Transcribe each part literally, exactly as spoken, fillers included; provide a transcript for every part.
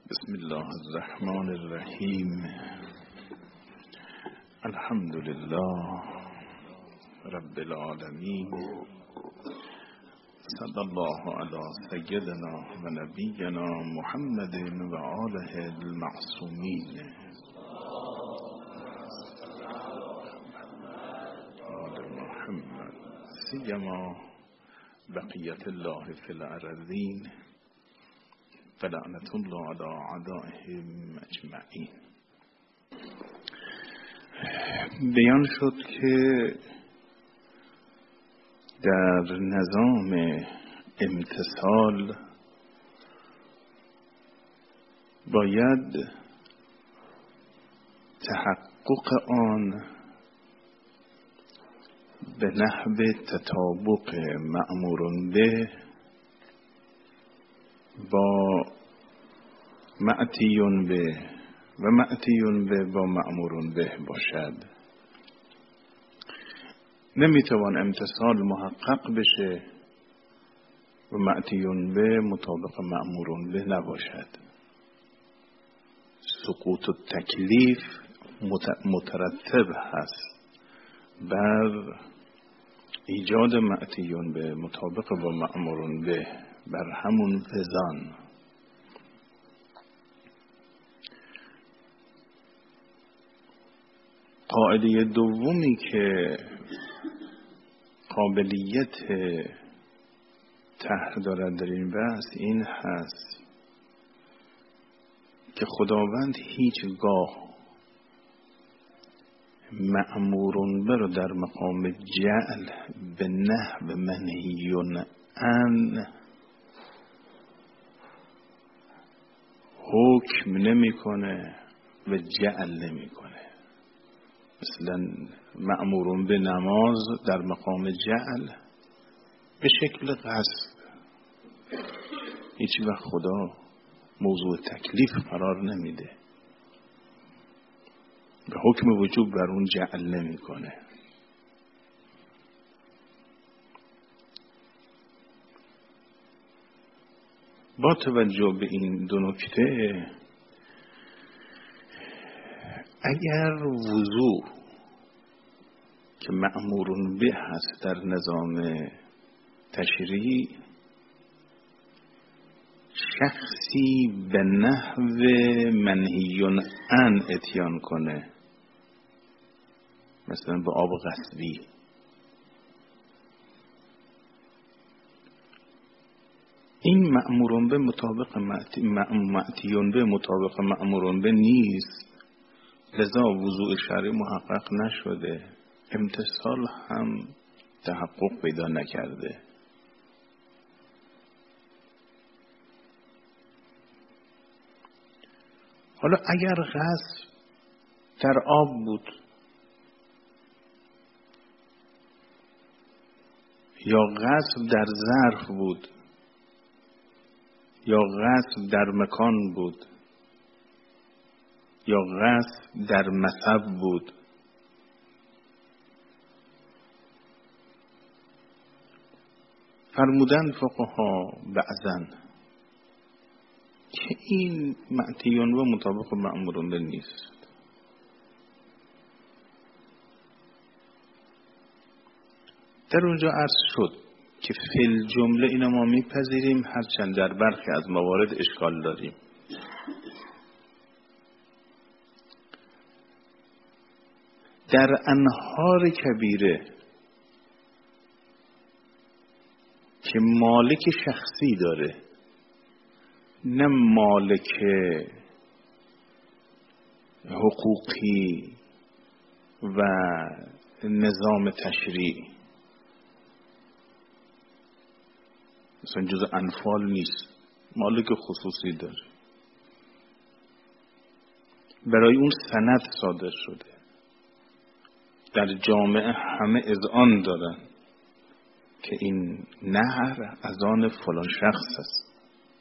بسم الله الرحمن الرحیم. الحمد لله رب العالمین. صلی الله علی سیدنا و نبینا محمد و آله المعصومین. آل محمد سیما بقیت الله فی الارضین فلعنت الله علی اعدائهم اجمعین. بیان شد که در نظام امتثال باید تحقق آن به نحو تطابق مأمور به با مأتیون به و مأتیون به با مأمور به باشد. نمیتوان امتثال محقق بشه و مأتیون به مطابق مأمور به نباشد. سقوط التکلیف مترتب هست بر ایجاد مأتیون به مطابق با مأمور به، بر همون وزان. قاعده دومی که قابلیت طرح دارد در این بحث این هست که خداوند هیچگاه مأمورون به رو در مقام جعل به نحو منهیون عن حکم نمیکنه و جعل نمیکنه. مثلا مأمورون به نماز در مقام جعل به شکل قصد، هیچ وقت خدا موضوع تکلیف قرار نمیده، به حکم وجوب بر اون جعل نمیکنه. با توجه به این دو نکته، اگر وضوع که مأمورون به هست در نظام تشریعی، شخصی به نحو منهیون عن اتیان کنه، مثلا به آب غصبی، این مأمورون به مطابق مأتیون به مطابق مأمورون به نیست، لذا وضوع شرعی محقق نشده، امتثال هم تحقق پیدا نکرده. حالا اگر غصب در آب بود یا غصب در ظرف بود یا غصب در مکان بود یا غصب در مصب بود، فرمودن فقها بعضن که این مأتیون و مطابق مأمورون به نیست. در اونجا عرض شد که فی الجمله اینا ما میپذیریم، هرچند در برخی از موارد اشکال داریم. در انهار کبیره که مالک شخصی داره، نه مالک حقوقی و نظام تشریعی، مثلا جز انفال نیست، مالک خصوصی داره، برای اون سند صادر شده، در جامعه همه اذعان دارن که این نهر از آن فلان شخص است.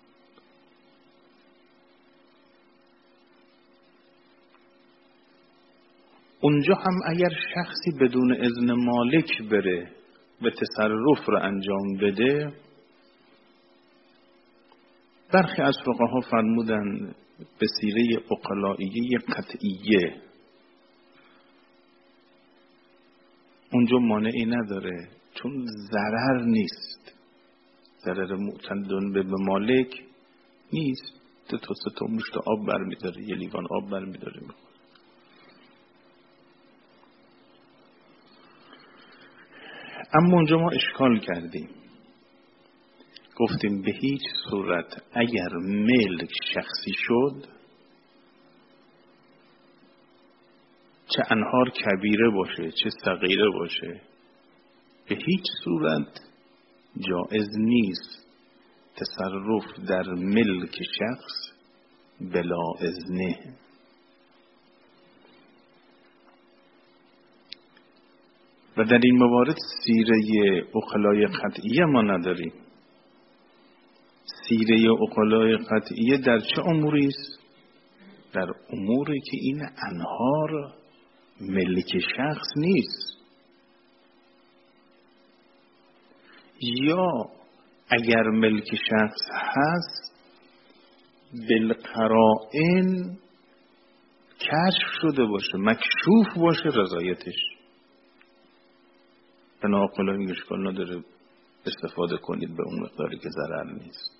اونجا هم اگر شخصی بدون اذن مالک بره و تصرف رو انجام بده، برخی از فقها فرمودن به سیره عقلائیه قطعیه اونجا مانعی نداره، چون ضرر نیست، ضرر معتدن به مالک نیست. تو تا سه تا مشت آب برمیداره، یه لیوان آب برمیداره میخوره. اما اونجا ما اشکال کردیم، گفتیم به هیچ صورت اگر ملک شخصی شد، چه انهار کبیره باشه چه صغیره باشه، به هیچ صورت جائز نیست تصرف در ملک شخص بلا اذنه. و در این موارد سیره عقلای قطعیه ما نداریم. سیره عقلای قطعیه در چه اموری است؟ در اموری که این انهار ملک شخص نیست، یا اگر ملک شخص هست بالقرائن کشف شده باشه، مکشوف باشه رضایتش. بنا عقلای میگه اشکال نداره استفاده کنید به اون مقداری که ضرر نیست.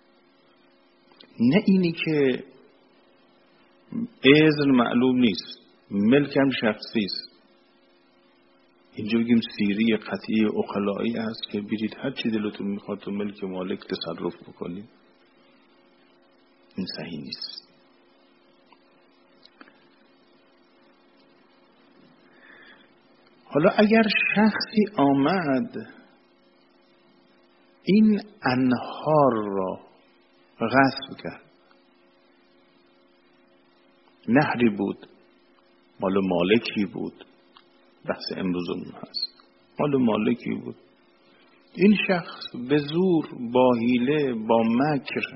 نه اینی که اذن معلوم نیست، ملک هم شخصی است. اینجا بگیم سیری قطعی عقلایی است که برید هر چی دلتون میخواد تو ملک مالک تصرف بکنید. این صحیح نیست. حالا اگر شخصی آمد این انهار را غصب کرد، نهری بود مال مالکی بود، بحث امروزمون هست، مال مالکی بود، این شخص به زور با حیله با مکر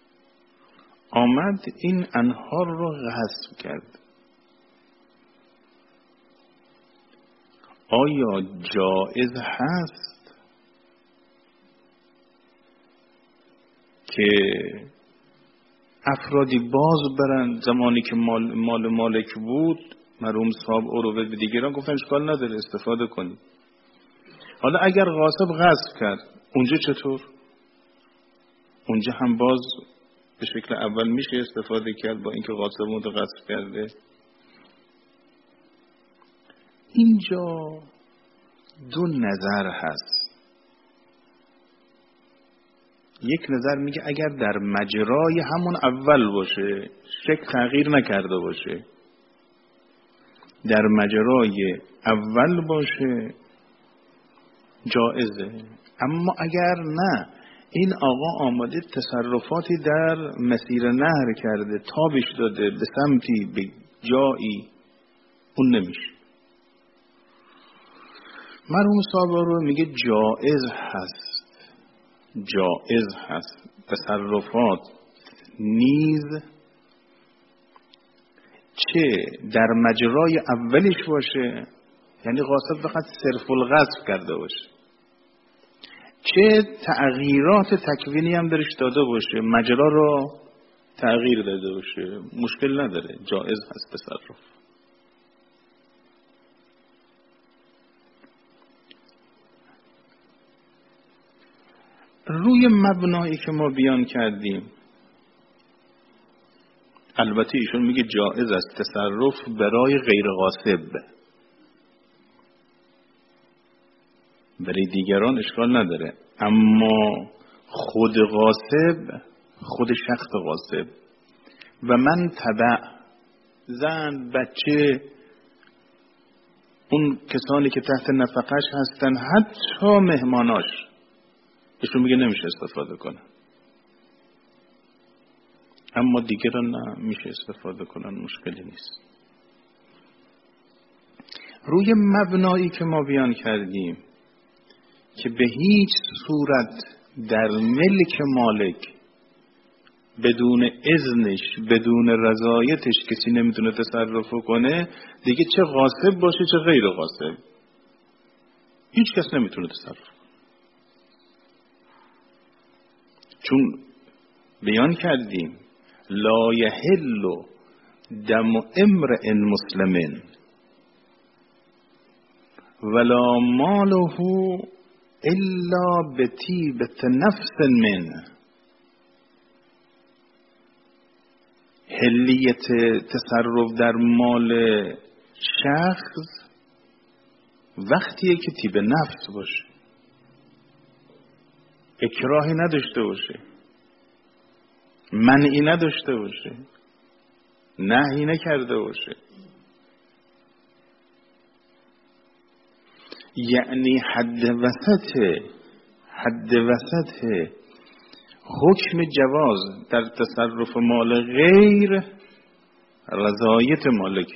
آمد این انهار را غصب کرد. آیا جائز هست که افرادی باز برند زمانی که مال, مال مالک بود، مرحوم صاحب عروه به دیگران گفتن اشکال نداره استفاده کنید. حالا اگر غاصب غصب کرد اونجا چطور؟ اونجا هم باز به شکل اول میشه استفاده کرد با اینکه غاصب اون رو غصب کرده. اینجا دو نظر هست. یک نظر میگه اگر در مجرای همون اول باشه، شک تغییر نکرده باشه، در مجرای اول باشه جائزه. اما اگر نه، این آقا آمده تصرفاتی در مسیر نهر کرده، تابش داده به سمتی به جایی، اون نمیشه. مرحوم صاحب رو میگه جائز هست، جائز هست تصرفات نیز چه در مجرای اولیش باشه، یعنی غاصب فقط صرف الغصب کرده باشه، چه تغییرات تکوینی هم درش داده باشه، مجرا رو تغییر داده باشه، مشکل نداره، جائز هست تصرف. روی مبنایی که ما بیان کردیم، البته ایشون میگه جائز است تصرف برای غیر غاصب، برای دیگران اشکال نداره، اما خود غاصب، خود شخص غاصب و من تبع، زن، بچه، اون کسانی که تحت نفقش هستن، حتی مهماناش، ایشون میگه نمیشه استفاده کنه، اما دیگران نه، میشه استفاده کنن، مشکلی نیست. روی مبنایی که ما بیان کردیم که به هیچ صورت در ملک مالک بدون اذنش، بدون رضایتش کسی نمیتونه تصرف کنه، دیگه چه غاصب باشه چه غیر غاصب، هیچ کس نمیتونه تصرف کنه. چون بیان کردیم لا یحل دم امرئ مسلم ولا ماله الا بطیبة نفس منه. حلیت تصرف در مال شخص وقتیه که طیب نفس باشه، اکراهی نداشته باشه، منعی نداشته باشه، نهی نکرده باشه. یعنی حد وسط حد وسط حکم جواز در تصرف مال غیر رضایت مالک.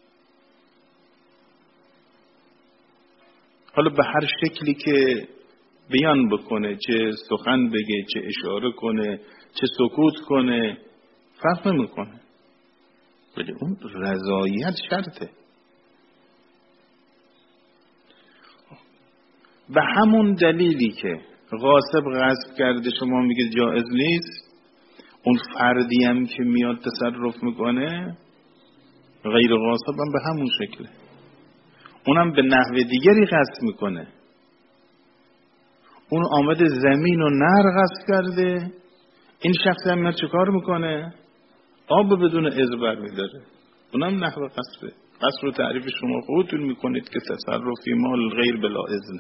حالا به هر شکلی که بیان بکنه، چه سخن بگه، چه اشاره کنه، چه سکوت کنه، فرق نمیکنه، ولی اون رضایت شرطه. به همون دلیلی که غاصب غصب کرده شما میگه جایز نیست، اون فردی هم که میاد تصرف میکنه غیر غاصب هم به همون شکله، اونم به نحو دیگری غصب میکنه. اون آمده زمین و نر غصب کرده، این شخص هم میاد چه کار میکنه؟ آب بدون اذن برمیداره، اونم نحو غصبه. غصب رو تعریف شما خودتون میکنید که تصرفی مال غیر بلا اذن.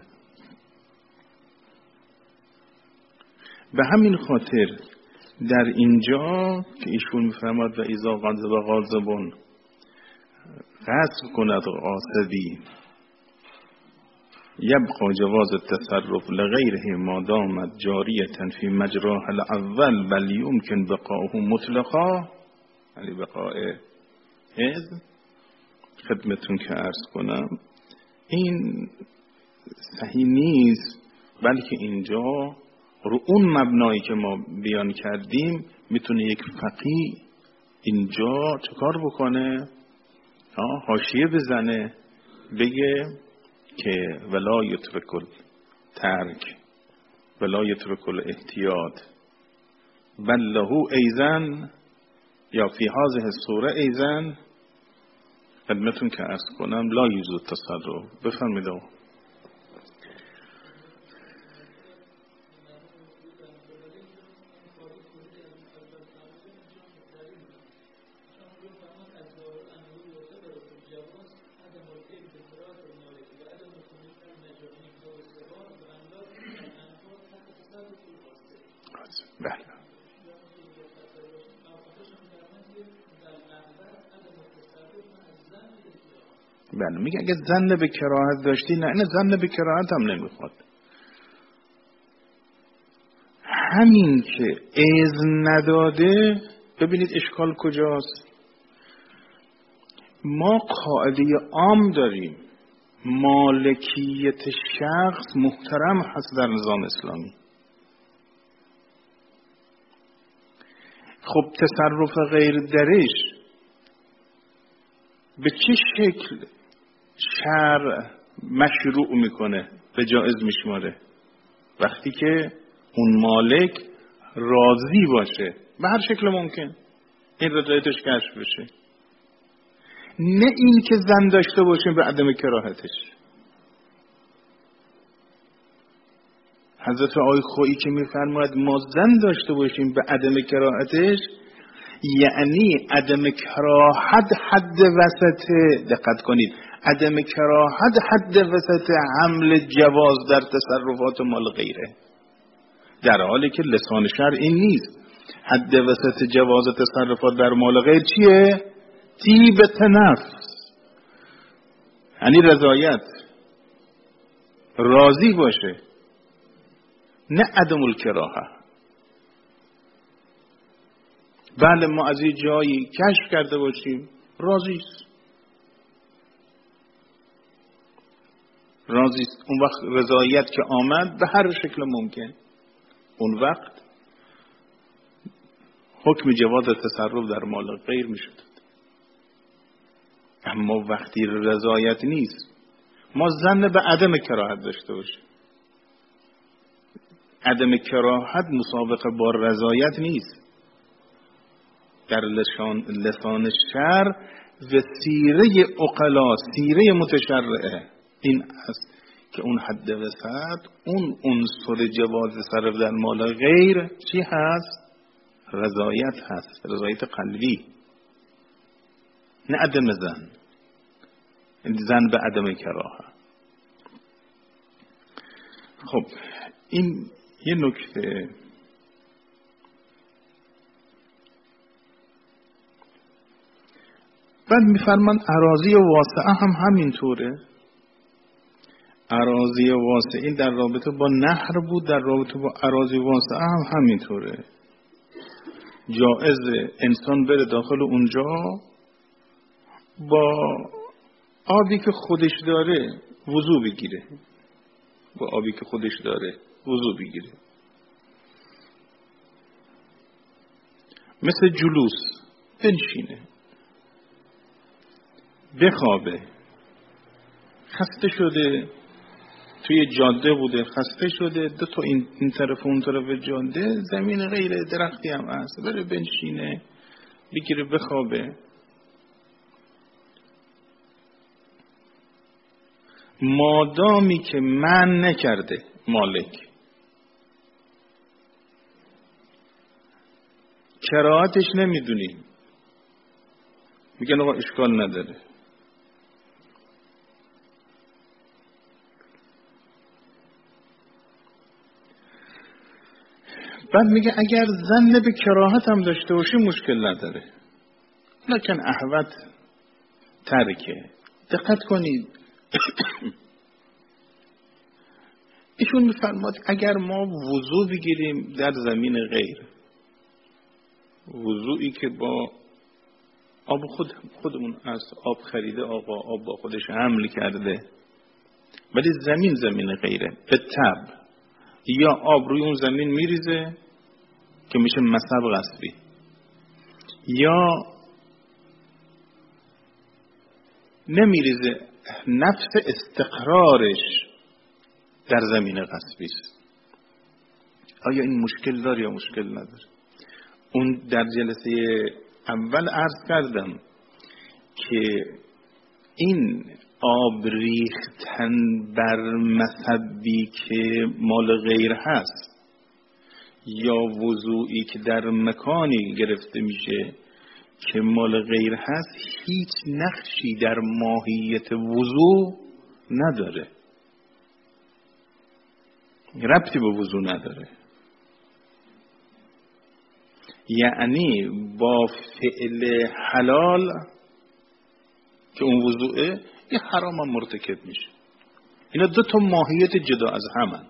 به همین خاطر در اینجا که ایشون میفرماد و اذا غضب غاضبون غصب کند غاصبی یبقى جواز التصرف لغیره ما دامت جاریتا فی مجراه الاول بل یمکن بقاؤه مطلقا، یعنی بقاء اذن. خدمتون که عرض کنم این صحیح نیست، بلکه اینجا رو اون مبنایی که ما بیان کردیم میتونه یک فقیه اینجا چه کار بکنه؟ حاشیه بزنه، بگه که ولا یترک الترک ولا یترک الاحتیاط بل له ایزن یا فی هذه الصوره ایزن. خدمتون که عرض کنم لا یجوز التصرف. بفرمایید. بله بله میگه اگه ظن به کراهت داشتی، نه نه ظن به کراهت هم نمیخواد. همین که اذن نداده، ببینید اشکال کجاست. ما قاعده عام داریم مالکیت شخص محترم هست در نظام اسلامی. خب تصرف غیر درش به چه شکل شرع مشروع میکنه، به جایز میشماره؟ وقتی که اون مالک راضی باشه به هر شکل ممکن، این رضایتش کشف بشه، نه این که زن داشته باشه به عدم کراهتش. حضرت آقای خویی که میفرماید ما زن داشته باشیم به عدم کراهتش، یعنی عدم کراهت حد وسط، دقت کنید، عدم کراهت حد وسط حمل جواز در تصرفات مال غیره، در حالی که لسان شرع این نیست. حد وسط جواز تصرفات در مال غیر چیه؟ طیبة نفس، یعنی رضایت، راضی باشه، نه عدم الکراهه. بله ما از این جایی کشف کرده باشیم راضیست، راضیست، اون وقت رضایت که آمد به هر شکل ممکن، اون وقت حکم جواز تصرف در مال غیر می شد. اما وقتی رضایت نیست، ما ظن به عدم کراهت داشته باشیم. عدم کراهت مسابقه با رضایت نیست. در لسان, لسان شرع و سیره عقلا، سیره متشرعه این است که اون حد وسط، اون عنصر جواز صرف در مال غیر چی هست؟ رضایت هست، رضایت قلبی، نه عدم زن، زن به عدم کراهه. خب این یه نکته. بعد میفرمان اراضی واسعه هم همینطوره. اراضی واسعه در رابطه با نهر بود، در رابطه با اراضی واسعه هم همینطوره. جایزه انسان بره داخل اونجا با آبی که خودش داره وضو بگیره، با آبی که خودش داره وضو بگیره. مثل جلوس بنشینه، بخوابه، خسته شده توی جاده بوده، خسته شده دو تا این, این طرف اون طرف جاده زمین غیر درختی هم هست، بره بنشینه بگیره بخوابه. مادامی که من نکرده مالک، کراهتش نمیدونیم، میگن آقا اشکال نداره. بعد میگه اگر ظن به کراهت هم داشته باشی مشکل نداره، لکن احوط ترکه. دقت کنید ایشون میفرماد اگر ما وضو بگیریم در زمین غیر، وضوئی که با آب خود خودمون از آب خریده، آقا آب با خودش حمل کرده، ولی زمین زمین غیره، به تب یا آب روی اون زمین میریزه که میشه مصب غصبی، یا نمیریزه، نفس استقرارش در زمین غصبی است. آیا این مشکل داره یا مشکل نداره؟ اون در جلسه اول عرض کردم که این آب ریختن بر مصبی که مال غیر هست یا وضوعی که در مکانی گرفته میشه که مال غیر هست هیچ نقشی در ماهیت وضوع نداره، ربطی به وضوع نداره. یعنی با فعل حلال که اون وضوعه یه حرام هم مرتکب میشه. اینا دو تا ماهیت جدا از همن.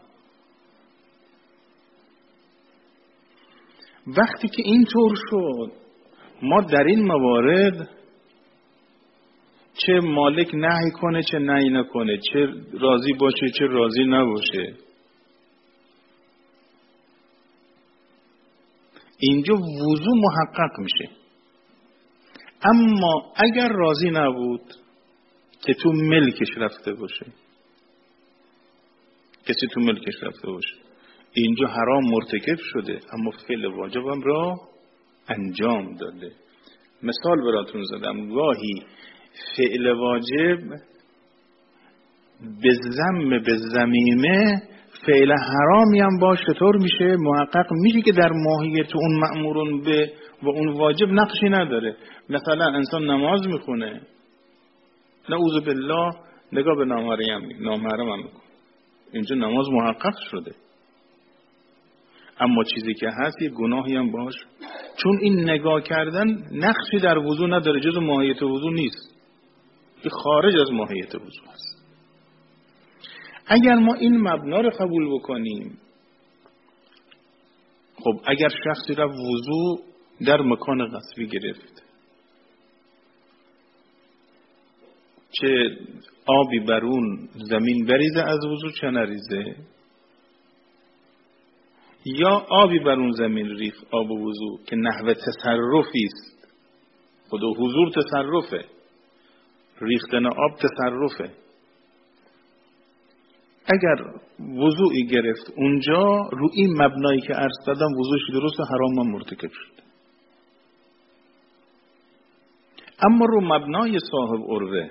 وقتی که اینطور شد ما در این موارد چه مالک نهی کنه چه نهی نکنه، چه راضی باشه چه راضی نباشه، اینجا وضو محقق میشه. اما اگر راضی نبود که تو ملکش رفته باشه، کسی تو ملکش رفته باشه، اینجا حرام مرتکب شده اما فعل واجبم را انجام داده. مثال براتون زدم، گاهی فعل واجب به ذم به ذمیمه فعل حرامی هم باش چطور میشه محقق میشه که در ماهیت اون مأمورون به و اون واجب نقشی نداره. مثلا انسان نماز میخونه، نعوذ بالله نگاه به نامحرم نامحرم هم میکنه، اینجا نماز محقق شده اما چیزی که هست یه گناهی هم باش، چون این نگاه کردن نقشی در وضو نداره، جز ماهیت وضو نیست، که خارج از ماهیت وضو هست. اگر ما این مبنا رو قبول بکنیم، خب اگر شخصی را وضو در مکان غصبی گرفت، چه آبی بر اون زمین بریزه از وضو چه نریزه، یا آبی بر اون زمین ریخ آب وضو که نحوه تصرفی است، خود حضور تصرفه، ریختن آب تصرفه، اگر وضوعی گرفت اونجا رو این مبنایی که عرض کردم وضوعش درست و حرام هم مرتکب شد. اما رو مبنای صاحب عروه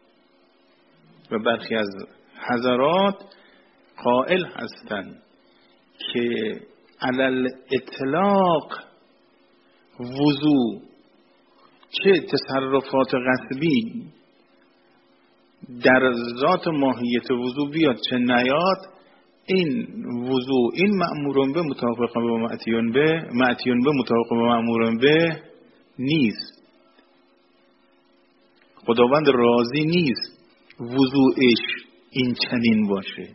و برخی از حضرات قائل هستند که علل اطلاق وضو چه تصرفات غصبی در ذات ماهیت وضو بیاد چه نیاد، این وضو این مأمورون به مطابق با معتیون به معتیون به مطابق با مأمورون به نیست. خداوند راضی نیست وضوعش این چنین باشه.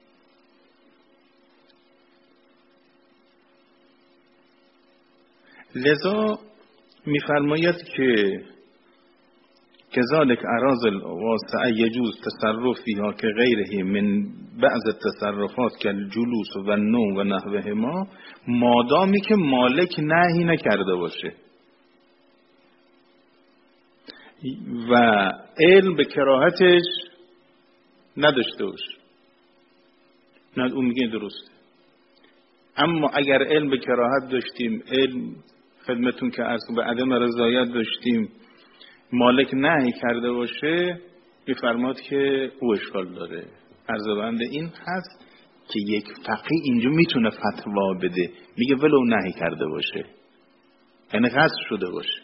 لذا می‌فرماید که کذالک اراذل واسعه یجوز تصرف فیها که غیره من بعض التصرفات که الجلوس و النوم و نحوهما، مادامی که مالک نهی نکرده باشه و علم به کراهتش نداشته باشه، نه اون میگه درسته. اما اگر علم به کراهت داشتیم، علم خدمتون که عرض به عدم رضایت داشتیم، مالک نهی کرده باشه، میفرماد که او اشکال داره. عرض بنده این هست که یک فقیه اینجا میتونه فتوا بده، میگه ولو نهی کرده باشه، یعنی قصد شده باشه،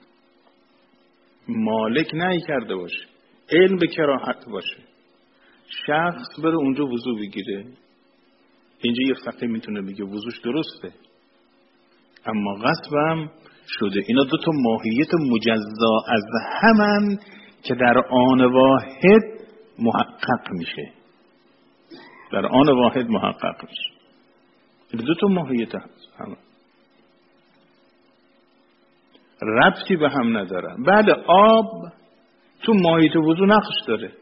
مالک نهی کرده باشه، علم به کراهت باشه، شخص بره اونجا وضو بگیره، اینجا یه فقیه میتونه بگه وضوش درسته اما غصبم شده. اینا دو تا ماهیت مجزا از همن که در آن واحد محقق میشه، در آن واحد محقق میشه. این دو تا ماهیت هست، همه ربطی به هم ندارن. بعد آب تو ماهیت وضو نقش داره،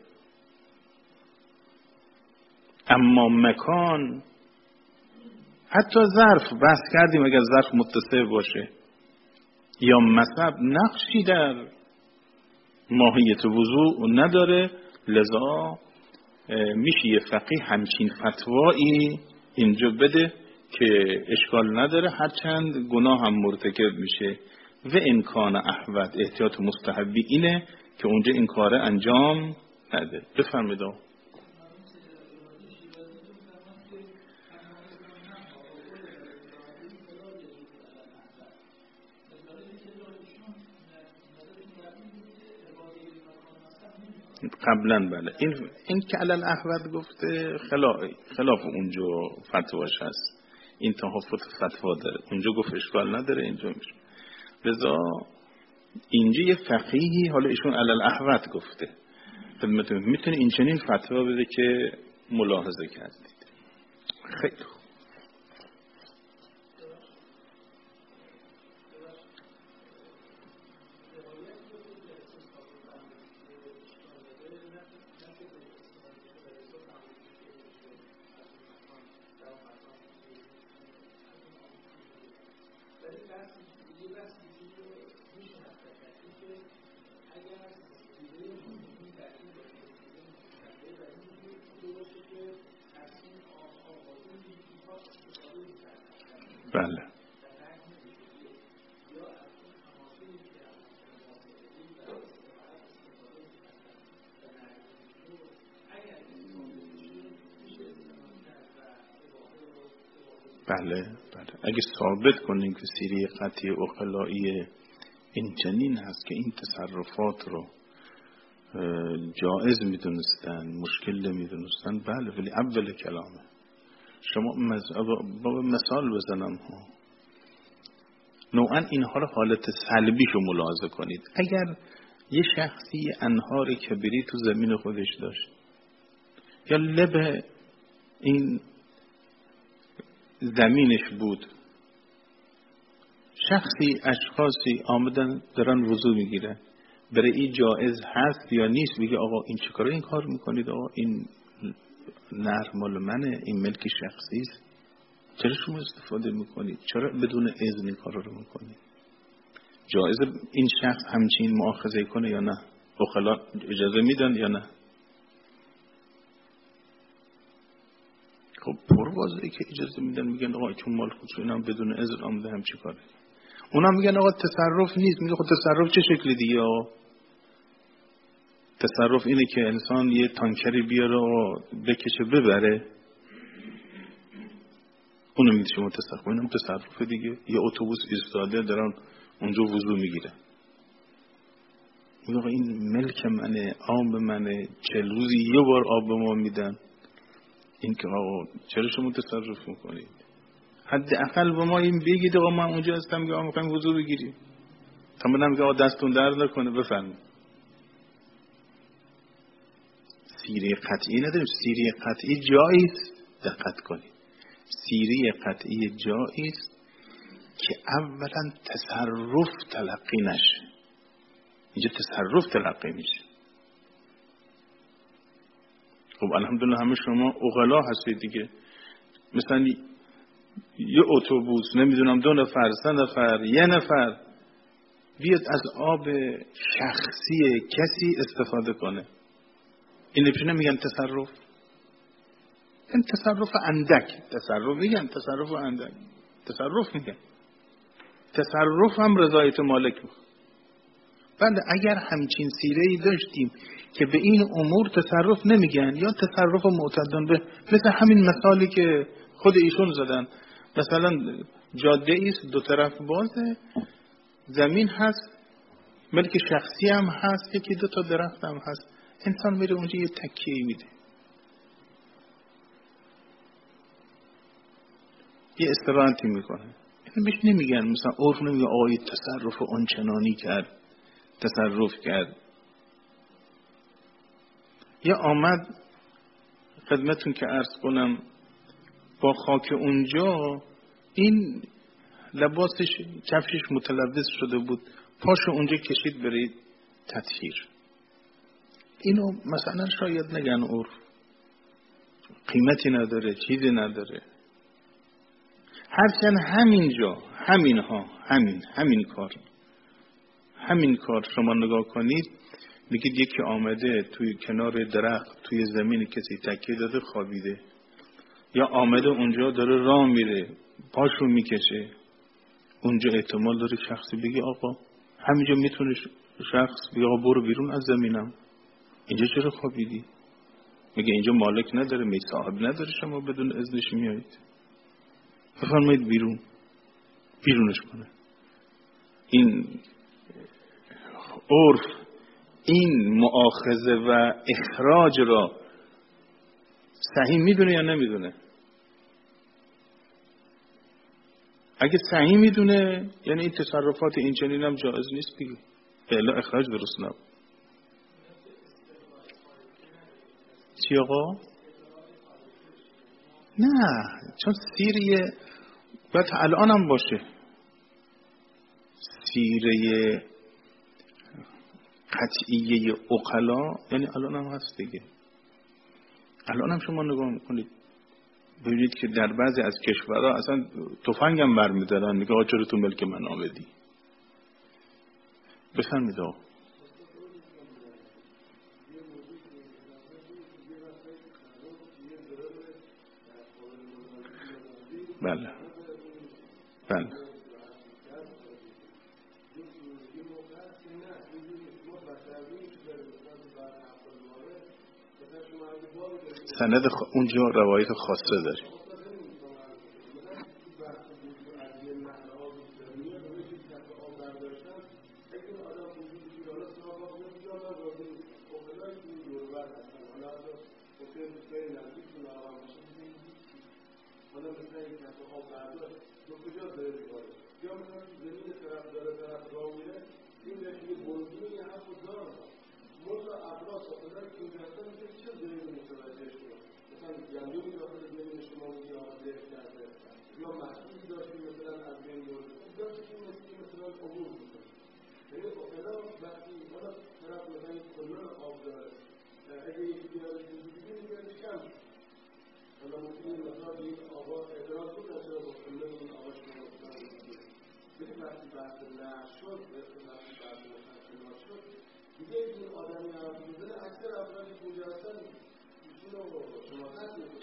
اما مکان، حتی ظرف بحث کردیم اگر ظرف متصل باشه یا مصب، نقشی در ماهیت وضو نداره. لذا میشه یه فقیه همچین فتوایی اینجا بده که اشکال نداره، هرچند گناه هم مرتکب میشه و امکان احوط احتیاط مستحبی اینه که اونجا این کار انجام نده. بفرمایید. قبلا بله، این این که علل احوط گفته خلاف خلاف اونجا فتواش هست، این تحفظ فتوا داره، اونجا گفت اشکال نداره، اینجا میشه. لذا اینجا یه فقیهی حالا ایشون علل احوط گفته، خدمتتون میتونه این چنین فتوا بده که ملاحظه کردید. خیلی خوب. بله بله بله اگه ثابت کنیم که سیری قطعی اخلائی این چنین هست که این تصرفات رو جائز میدونستن، مشکل نمیدونستن، بله، ولی اول کلامه. شما با مثال بزنم ها، نوعا اینها رو حالت سلبیشو ملاحظه کنید. اگر یه شخصی انهار کبیری تو زمین خودش داشت یا لب این زمینش بود، شخصی اشخاصی آمدن دارن وضو میگیرن، برای این جائز هست یا نیست؟ بگه آقا این چیکاره این کار میکنید؟ آقا این نهر مال منه، این ملک شخصی است، چرا شما استفاده میکنید؟ چرا بدون اذن این کار رو میکنید؟ جایزه این شخص همچین مؤاخذه کنه یا نه؟ اخلا اجازه میدن یا نه؟ خب پر واضحه که اجازه میدن، میگن آقا چون مال خودشون هم بدون اذن آمده هم چی کاره. اونا میگن آقا تصرف نیست. میگه خب تصرف چه شکلی دیگه آقا؟ تصرف اینه که انسان یه تانکری بیاره و بکشه ببره. اونو میگه شما تصرف. اینم تصرف دیگه. یه اتوبوس ایستاده دارن اونجا وضو میگیره. میگه این ملک منه، آب منه، چل روزی یه بار آب به ما میدن. این که آقا چرا شما تصرف میکنید؟ حداقل به ما این بگید آقا من اونجا هستم میگه آقا میخوایم وضو بگیریم. تا من میگه آقا دستون درد نکنه بفرمایید. سیره قطعی نداریم. سیره قطعی جایی است، دقت کنید. سیره قطعی جایی است که اولا تصرف تلقی نشه. اینجا تصرف تلقی میشه. خب الحمدلله همه شما عقلا هستید دیگه. مثلا یه اتوبوس نمیدونم دو نفر سه نفر یه نفر بیاد از آب شخصی کسی استفاده کنه، این پیش نمیگن تصرف؟ این تصرف اندک. تصرف میگن تصرف اندک. تصرف میگن. تصرف هم رضایت مالک میخواد. بله اگر همچین سیره‌ای داشتیم که به این امور تصرف نمیگن یا تصرف معتدن به، مثل همین مثالی که خود ایشون زدن، مثلا جاده ایست دو طرف بازه، زمین هست، ملک شخصی هم هست، یکی دو تا درخت هم هست، انسان میره اونجا یه تکیه میده، یه استراحتی میکنه. این بهش نمیگن، مثلا عرف نمیگه آقای تصرف آنچنانی کرد، تصرف کرد. یا آمد خدمتون که عرض کنم با خاک اونجا این لباسش کفشش متلوث شده بود، پاشو اونجا کشید برید تطهیر. اینو مثلا شاید نگن عرف، قیمتی نداره، چیزی نداره. هرچند همینجا همین ها همین همین کار همین کار شما نگاه کنید، میگید یکی آمده توی کنار درخت توی زمین کسی تکیه داده خوابیده، یا آمده اونجا داره راه میره پاشو میکشه، اونجا احتمال داره شخصی بگه آقا همینجا میتونه شخص بگه آقا برو بیرون از زمینم، اینجا چرا خوابیدی؟ میگه اینجا مالک نداره، می صاحب نداره، شما بدون اذنش میایید، بفرمایید بیرون، بیرونش کنه. این عرف این مؤاخذه و اخراج را صحیح میدونه یا نمیدونه؟ اگه صحیح میدونه یعنی این تصرفات این چنین هم جایز نیست دیگه، الا اخراج درست نبود. چی آقا؟ نه، چون سیره باید الان هم باشه، سیره قطعیه عقلا یعنی الان هم هست دیگه. الان هم شما نگاه میکنید ببینید که در بعضی از کشورها اصلا تفنگ هم برمیدارن، میگه آقا چرا تو ملک من آمدی؟ بفرمید آقا. بله بله سند خ... اونجا روایت خاصه داره.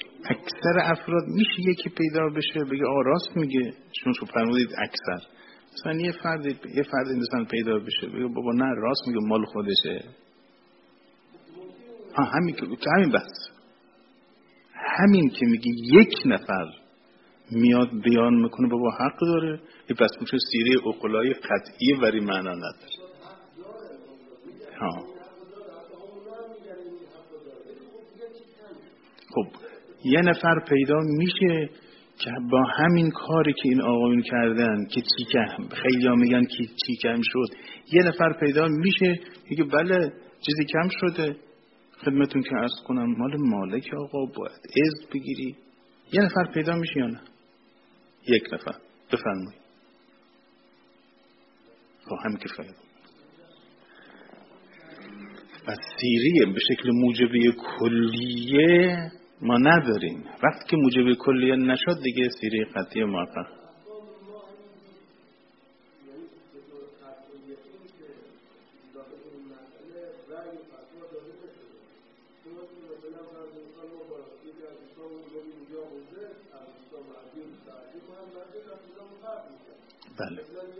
اکثر افراد میشه یکی پیدا بشه بگه آ راست میگه، چون شو فرمودید اکثر مثلا یه فرد یه فرد مثلا پیدا بشه بگه بابا نه راست میگه مال خودشه، ها همین که همین بس همین که میگه یک نفر میاد بیان میکنه بابا حق داره، این پس میشه سیره عقلای قطعی ولی معنا نداره. ها خب یه نفر پیدا میشه که با همین کاری که این آقایون کردن که چیکم، خیلی ها میگن که چیکم شد، یه نفر پیدا میشه میگه بله چیزی کم شده، خدمتون که عرض کنم مال مالک آقا باید عزت بگیری. یه نفر پیدا میشه یا نه؟ یک نفر. بفرمایید. خب همین که فایده. و سیریه به شکل موجبه کلیه ما نداریم. وقتی که موجبه کلیه نشد دیگه سیری قطعی محقق. بله.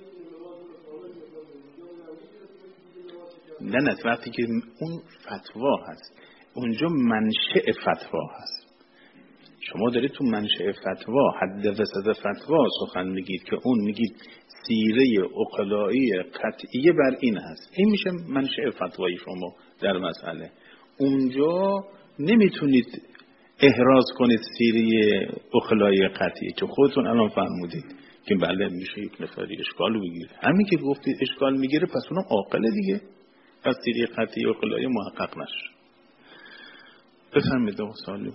نه نه وقتی که اون فتوا هست اونجا منشأ فتوا هست. شما دارید تو منشأ فتوا حد وسط فتوا سخن میگید که اون میگید سیره عقلایی قطعیه بر این هست، این میشه منشأ فتوای شما در مسئله. اونجا نمیتونید احراز کنید سیره عقلایی قطعیه که خودتون الان فرمودید که بله میشه یک نفری اشکال بگیره. همین که گفتید اشکال میگیره پس اونم عاقله دیگه، پس سیره قطعی عقلایی محقق نشه. بفرمایید آقا سوالی.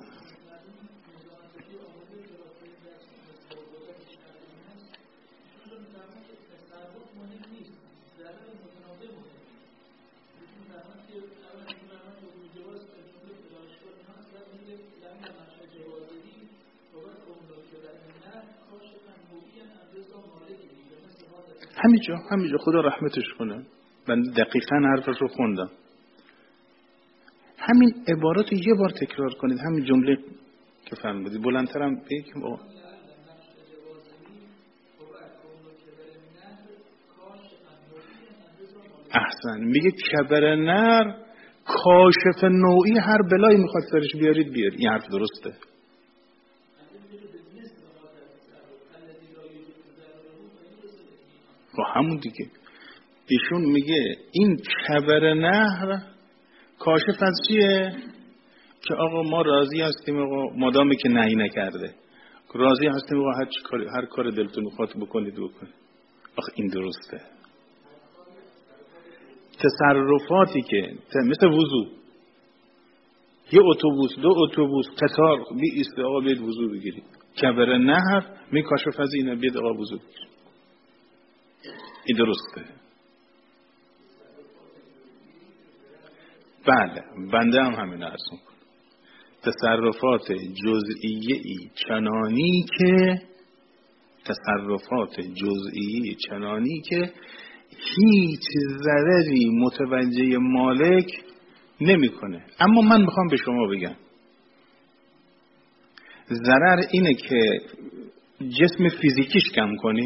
همینجا همینجا خدا رحمتش کنه، من دقیقاً حرفش رو خوندم. همین عبارات یه بار تکرار کنید، همین جمله که فرمودید بلندترم بگیم. او احسن. میگه کبر نر کاشف نوعی هر بلایی میخواد سرش بیارید بیارید. این حرف درسته. خب همون دیگه ایشون میگه این کبر نهر کاشف از چیه؟ که آقا ما راضی هستیم آقا مادامی که نهی نکرده، راضی هستیم آقا هر کار هر کار دلتون میخواد بکنید بکنید. آخه این درسته. تصرفاتی که مثل وضو، یه اتوبوس دو اتوبوس قطار بی ایست آقا بیاد وضو بگیرید، کبر نهر می کاشف از اینه بیاد آقا وضو بگیرید. این درسته. بله بنده هم همین عرض میکنم. تصرفات جزئیه‌ای چنانی که تصرفات جزئی چنانی که هیچ ضرری متوجه مالک نمیکنه. اما من میخوام به شما بگم ضرر اینه که جسم فیزیکیش کم کنیم.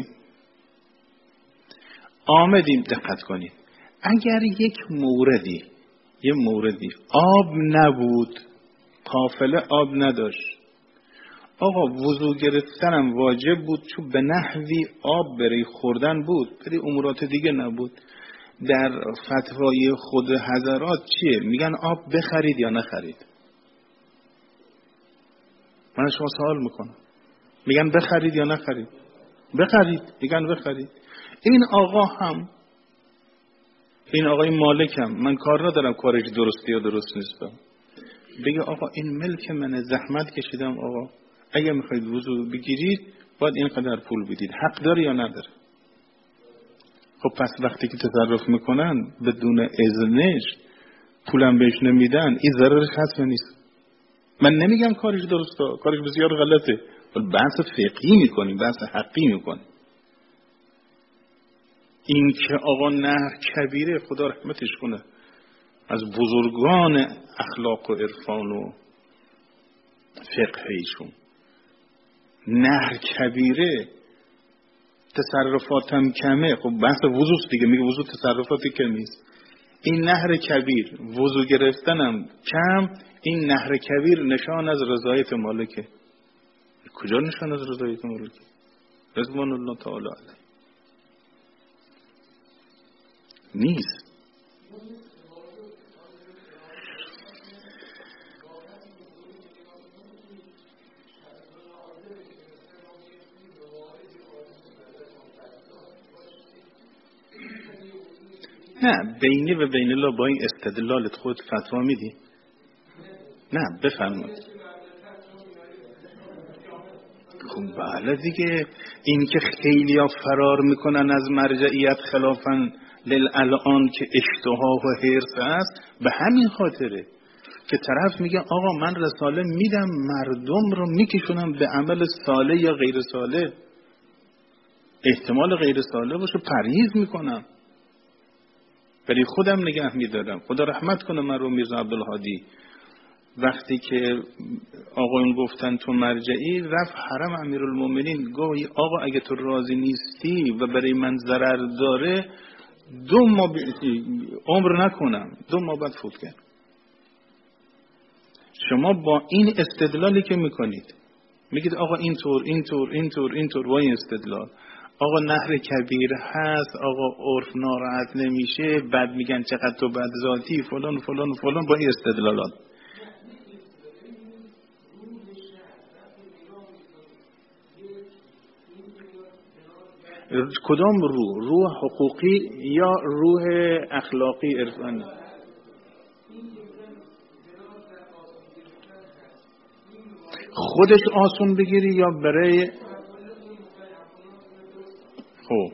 آمدیم دقت کنیم اگر یک موردی یه موردی آب نبود، قافله آب نداشت، آقا وضو گرفتنم واجب بود چون به نحوی آب برای خوردن بود، برای امورات دیگه نبود. در فتوای خود حضرات چیه؟ میگن آب بخرید یا نخرید. من شما سوال میکنم میگن بخرید یا نخرید؟ بخرید. میگن بخرید. این آقا هم این آقای مالک هم من کار ندارم کارش درستی یا درست نیست با. بگه آقا این ملک منه، زحمت کشیدم آقا، اگه میخواید وضو بگیرید باید اینقدر پول بدید. حق داره یا نداره؟ خب پس وقتی که تصرف میکنن بدون اذنش پولم بهش نمیدن، این ضررش هست یا نیست؟ من نمیگم کارش درسته، کارش بسیار غلطه، ولی بحث فقهی میکنیم، بحث حقی میکنیم. این که آقا نهر کبیره، خدا رحمتش کنه، از بزرگان اخلاق و عرفان و فقه ایشون، نهر کبیره تصرفاتم کمه. خب بحث وضوع دیگه، میگه وضوع تصرفاتی که نیست. این نهر کبیر وضوع گرفتنم کم، این نهر کبیر نشان از رضایت مالکه. کجا نشان از رضایت مالکه؟ رضوان الله تعالی علیه نیست. نه بینی و بین الله با این استدلالت خود فتوا میدی؟ نه بفرمایید. خب بله دیگه، این که خیلی ها فرار میکنن از مرجعیت خلافن للالان که اشتها و حرص است، به همین خاطره که طرف میگه آقا من رساله میدم مردم رو میکشونم به عمل صالح یا غیر صالح، احتمال غیر صالح باشه پرهیز میکنم ولی خودم نگه میدارم. خدا رحمت کنه من رو میرزا عبدالهادی، وقتی که آقایون گفتن تو مرجعی، رفت حرم امیرالمومنین گوی آقا اگه تو راضی نیستی و برای من ضرر داره دو ماه ب... عمر نکنم، دو ماه بعد فوت کرد. شما با این استدلالی که میکنید میگید آقا اینطور اینطور اینطور اینطور، با این استدلال آقا نهر کبیر هست، آقا عرف ناراحت نمیشه، بعد میگن چقدر تو بد ذاتی فلان فلان فلان، با این استدلالات. کدام روح؟ روح حقوقی یا روح اخلاقی عرفانی؟ خودش آسون بگیری یا برای خب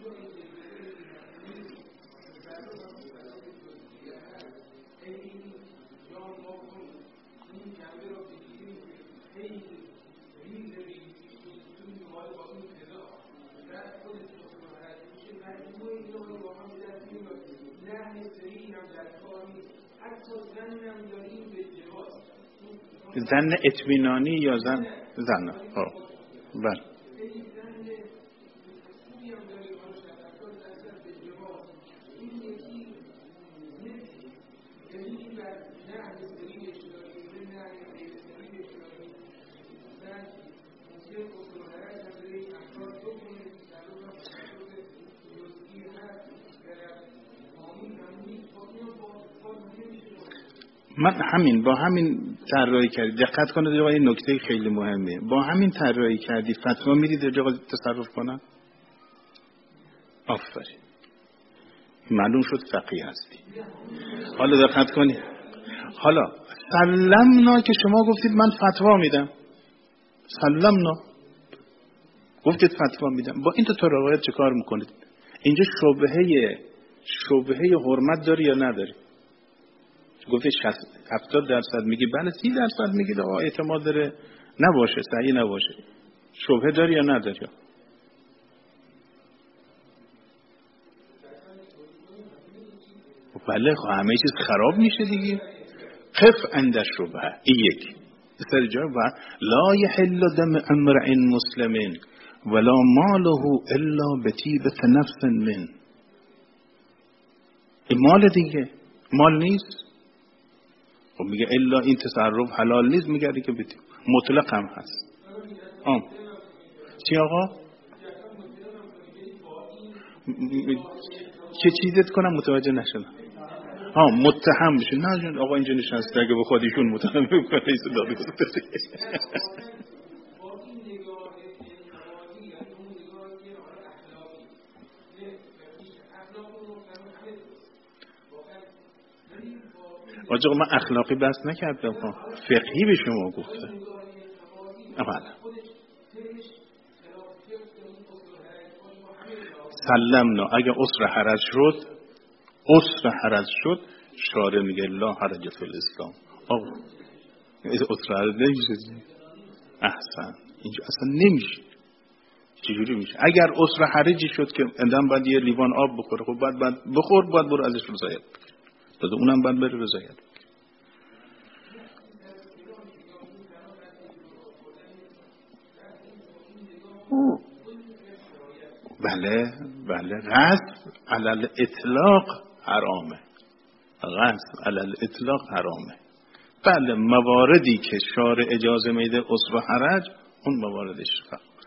زن اطمینانی یا زن زن خب بله. من همین با همین طراحی کردی، دقت کنید آقا این نکته خیلی مهمه، با همین طراحی کردی فتوا میدید در جای تصرف کنن؟ آفرین، معلوم شد فقیه هستی. حالا دقت کنید، حالا سلمنا که شما گفتید من فتوا میدم، سلمنا گفتید فتوا میدم، با این تو روایت چه کار میکنید؟ اینجا شبهه شبهه حرمت داری یا نداری؟ گفتی هفتاد درصد میگی بله، سی درصد میگی آقا اعتماد داره نباشه، صحیح نباشه، شبهه داری یا نداری؟ بله خب همه چیز خراب میشه دیگه. قف عند شبهه، این یک سر جا و لا یحل دم امرئ مسلم ولا ماله الا بطیبة نفس من. این مال دیگه، مال نیست. خب میگه الا این تصرف حلال نیست، میگه که بطیب مطلق هم هست. آم چی آقا؟ چه چیزت کنم متوجه نشدم. ها متهم بشه. نه جون آقا اینجا نشسته اگه به خودشون متهم بکنه ایسا داده بسته. آجا من اخلاقی بحث نکردم، فقهی به شما گفته. اولا سلمنا اگه عسر حرج شد، عسر حرج شد شارع میگه لا حرج فی الاسلام. آقا عسر حرج نمیشه. احسن، اینجا اصلا نمیشه. چجوری میشه؟ اگر عسر حرجی شد که آدم باید یه لیوان آب بخوره، خب بعد بعد بخور، بعد برو ازش رضایت بگیر، داده اونم بعد بره رضایت بگیر. بله بله غصب علل اطلاق حرامه، غصب علل اطلاق حرامه. بله مواردی که شارع اجازه میده عسر و حرج، اون مواردش